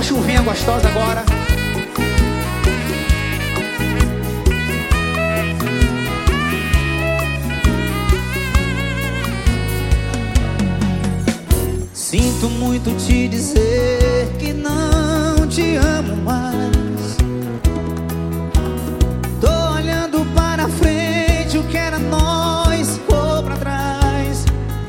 chuvinha gostosa agora. Sinto muito te dizer que não te amo mais. Tô olhando para frente, o que era nós ficou pra trás.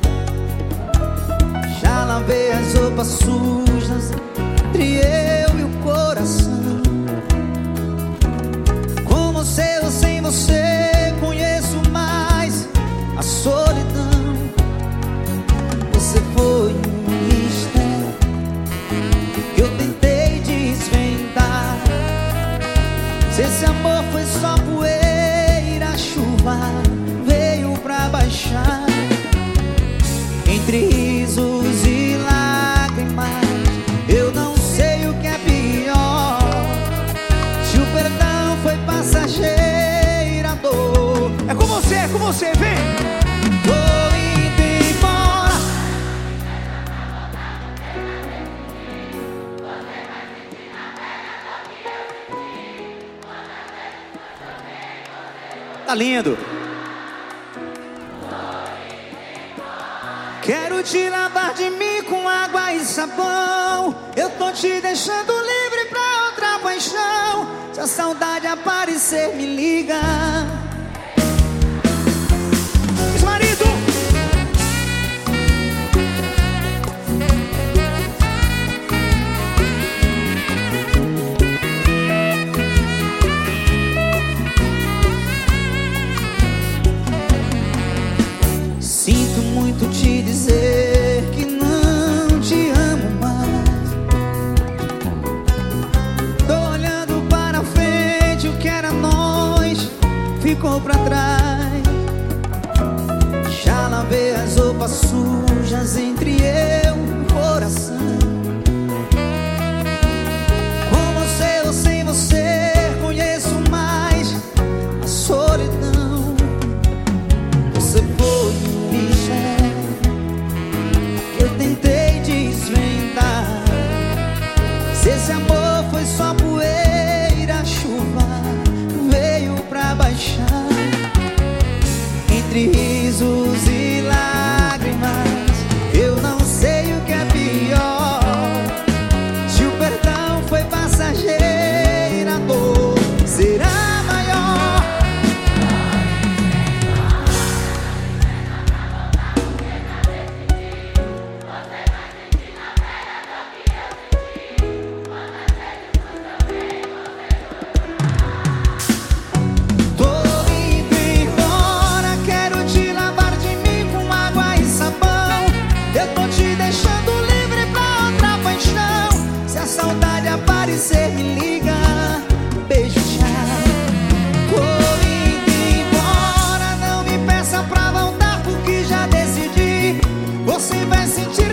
Já lavei as roupas sujas entre eu e o coração. Com você ou sem você, conheço mais a solidão. Você foi um mistério que eu tentei desvendar. Se esse amor foi só poeira, a chuva veio pra baixar. Entre risos e lágrimas, eu não sei o que é pior. Se o perdão foi passageira, a dor É com você, vem! tô indo embora. Tá lindo! Quero te lavar de mim com água e sabão. Eu tô te deixando livre pra outra paixão. Se a saudade aparecer, me liga. Ex-marido! Sinto muito te dizer que não te amo mais. Tô olhando para frente, o que era nós ficou pra trás. Já lavei as roupas sujas entre eu e o coração. Com você ou sem você, conheço mais a solidão. Você foi um mistério que eu tentei desvendar. Se esse amor foi só poeira, a chuva veio pra baixar. Entre risos e lágrimas, eu não sei o que é pior. Se o perdão foi passageira, a dor será maior. Tô indo embora, quero te lavar de mim com água e sabão. Eu tô te deixando livre pra outra paixão. Se a saudade aparecer, me liga. Beijo, tchau. Tô indo embora, não me peça pra voltar, porque já decidi. Você vai sentir